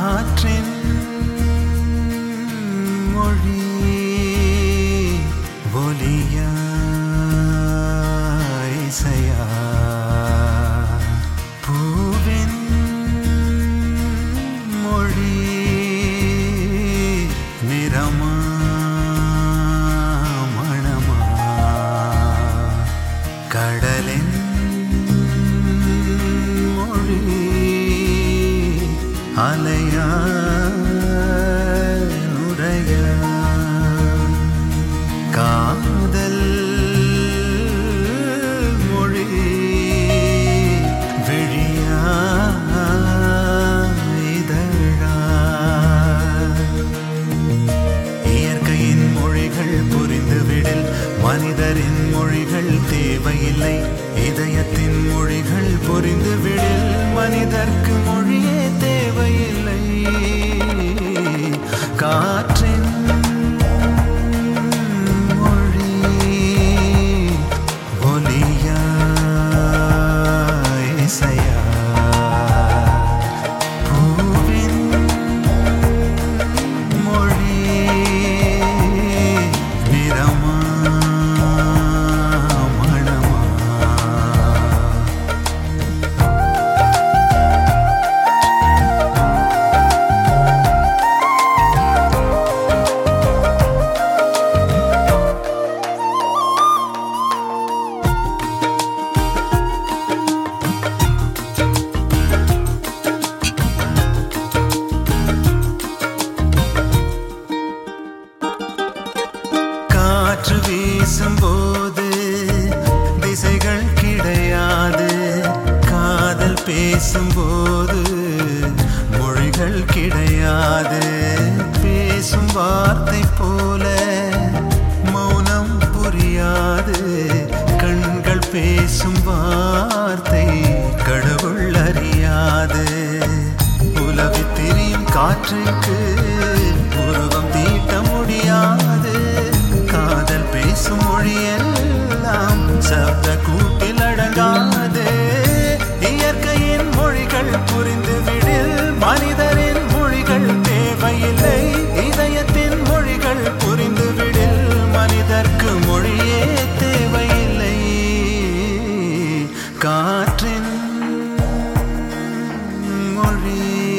காற்றின் மொழி ஒலியா இசையா பூவின் மொழி நிறமா மணமா கடலின் மொழி அலையா நுரையா காதல் மொழி விழியா இதழா இயற்கையின் மொழிகள் புரிந்துவிடில் மனிதரின் மொழிகள் தேவையில்லை இதயத்தின் மொழிகள் புரிந்துவிடில் மனிதர்க்கு மொழியே தேவையில்லை காற்றின் மொழி ஒலியா இசையா பூவின் மொழி நிறமா மணமா காற்று வீசும்போது திசைகள் கிடையாது காதல் பேசும்போது மொழிகள் கிடையாது பேசும் வார்த்தை போல மௌனம் புரியாது கண்கள் பேசும் வார்த்தை கடவுள் அறியாது உலவி திரியும் காற்றுக்கு உருவம் தீட்ட முடியாது காதல் பேசும் மொழியெல்லாம் சப்த கூட்டில் அடங்காது இயற்கையின் மொழிகள் புரிந்துவிடில் மனிதரின் மொழிகள் தேவையில்லை இதயத்தின் மொழிகள் புரிந்துவிடில் மனிதர்க்கு மொழியே தேவையில்லை காற்றின் மொழி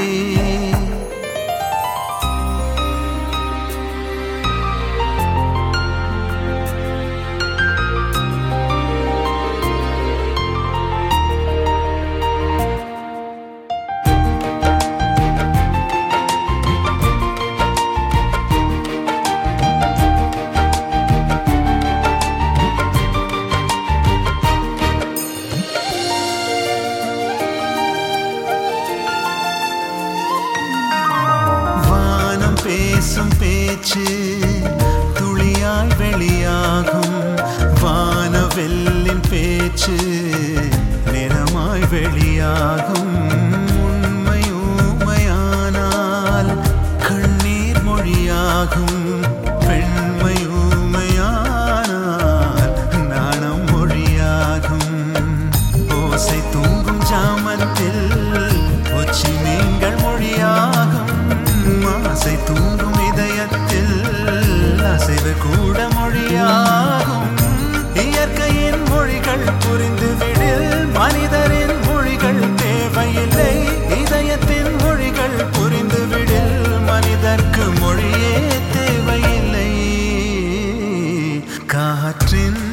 பேசும் பேச்சு துளியாய் வெளியாகும் வானவெல்லின் பேச்சு நிறமாய் வெளியாகும் உண்மை ஊமையானால் கண்ணீர் மொழியாகும் பெண்மை ஊமையானால் நாணம் மொழியாகும் ஓசை தூங்கும் ஜாமத்தில் உச்சி நீங்கள் மொழியாகும் ஆசை தூங்கும் இதயத்தில் அசைவு கூட மொழியாகும் இயற்கையின் மொழிகள் புரிந்துவிடில் மனிதரின் மொழிகள் தேவையில்லை இதயத்தின் மொழிகள் புரிந்துவிடில் மனிதர்க்கு மொழியே தேவையில்லை காற்றின்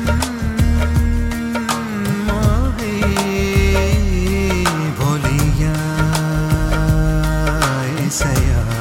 மொழி ஒலியா இசையா